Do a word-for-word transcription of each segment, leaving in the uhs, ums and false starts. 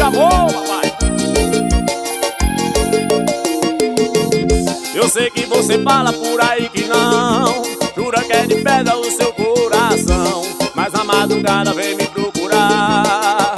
amor, papai. Eu sei que você fala por aí que não, jura que é de pedra o seu coração, mas na madrugada vem me procurar.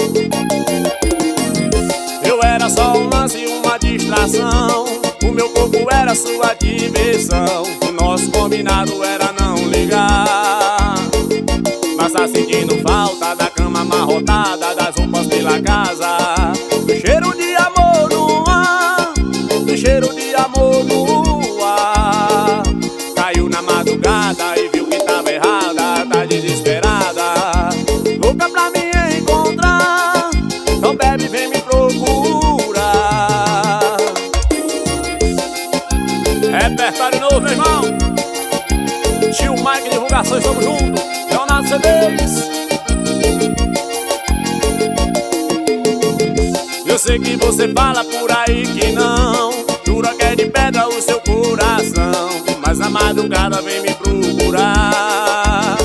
Eu era só um lance, uma distração, o meu corpo era sua diversão, o nosso combinado era não ligar. Mas tá sentindo falta da cama amarrotada, das roupas pela casa, do cheiro de amor no ar, do cheiro de amor no ar. Caiu na madrugada e viu que tava errada, tá desesperada, louca pra me encontrar. Então bebe, vem me procurar. Repertório novo, meu irmão. Tio Mike, divulgações, tamo junto. Leonardo C Ds. Eu sei que você fala por aí que não, jura que é de pedra o seu coração, mas na madrugada vem me procurar.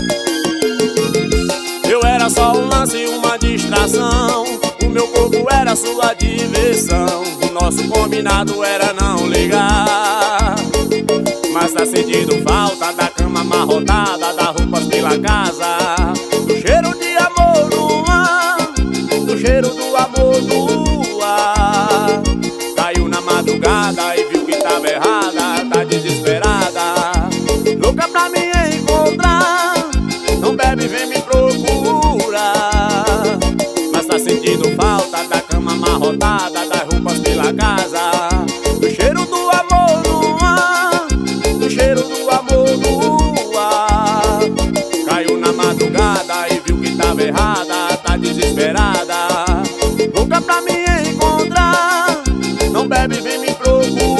Eu era só um lance, uma distração, o meu corpo era sua diversão, o nosso combinado era não ligar. Mas tá sentindo falta da cama amarrotada, das roupas pela casa, do cheiro de amor no ar, do cheiro do amor no ar. Caiu na madrugada e viu que tava errada, tá desesperada, louca pra me encontrar. Não bebe, vem me procurar. Mas tá sentindo falta da cama amarrotada, das roupas pela casa, do cheiro do amor no ar, do cheiro do amor no ar. Caiu na madrugada e viu que tava errada, tá desesperada, louca pra me encontrar. Não bebe, vem me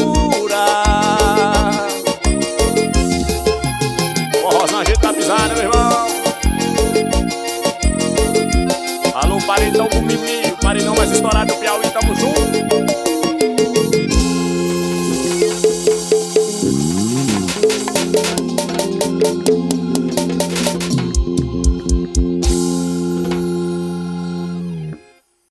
procurar. Forrozão, a gente tá pisando, meu irmão.